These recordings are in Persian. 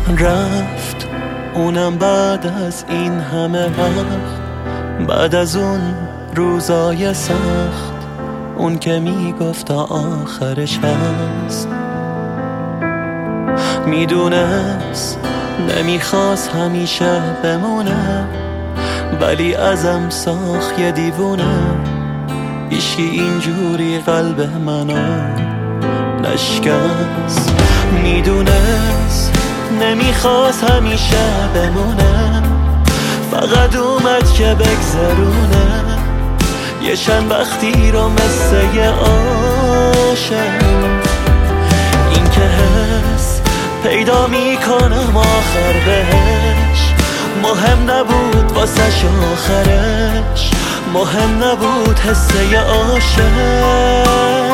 رفت اونم بعد از این همه وقت، بعد از اون روزای سخت، اون که میگفت تا آخرش هست. میدونست نمیخواست همیشه بمونه، ولی ازم ساخت یه دیوونه. هیچکی اینجوری قلب منو نشکست. میدونست نمیخواست همیشه بمونه، فقط اومد که بگذرونه یه چند وقتی رو مثل یه عاشق. این که حس پیدا میکنم آخر بهش، مهم نبود واسش آخرش، مهم نبود حس یه عاشق.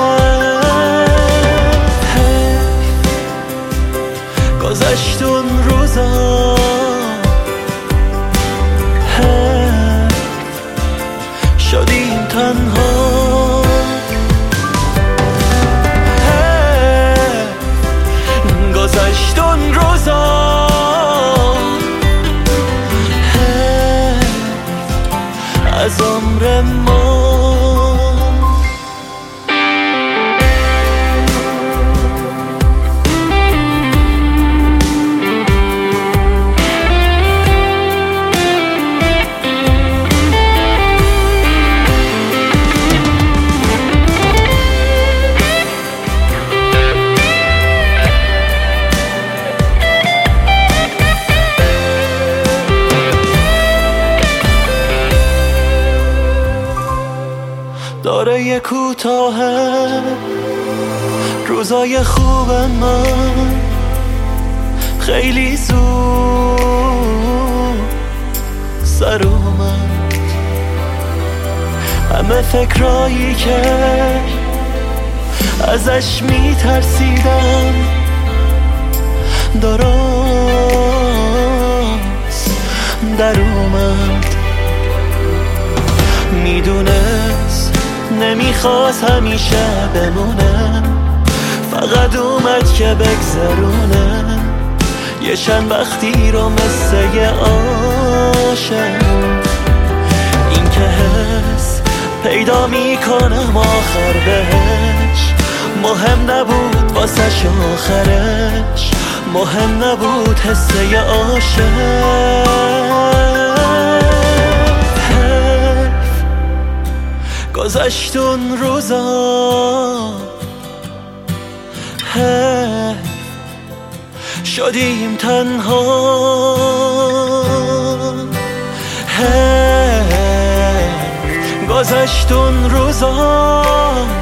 گذشت اون روزا، شدیم تنها، گذشت اون روزا، از عمر ما. داره یه کوتاهه روزای خوب من، خیلی زود سر اومد همه فکرایی که ازش میترسیدم درست در اومد. میدونست نمیخواست همیشه بمونه، فقط اومد که بگذرونه یه چند وقتی رو مثل یه عاشق. این که حس پیدا میکنم آخر بهش، مهم نبود واسش آخرش، مهم نبود حس یه عاشق. گذشت اون روزا، شدیم تنها، گذشت اون روزا،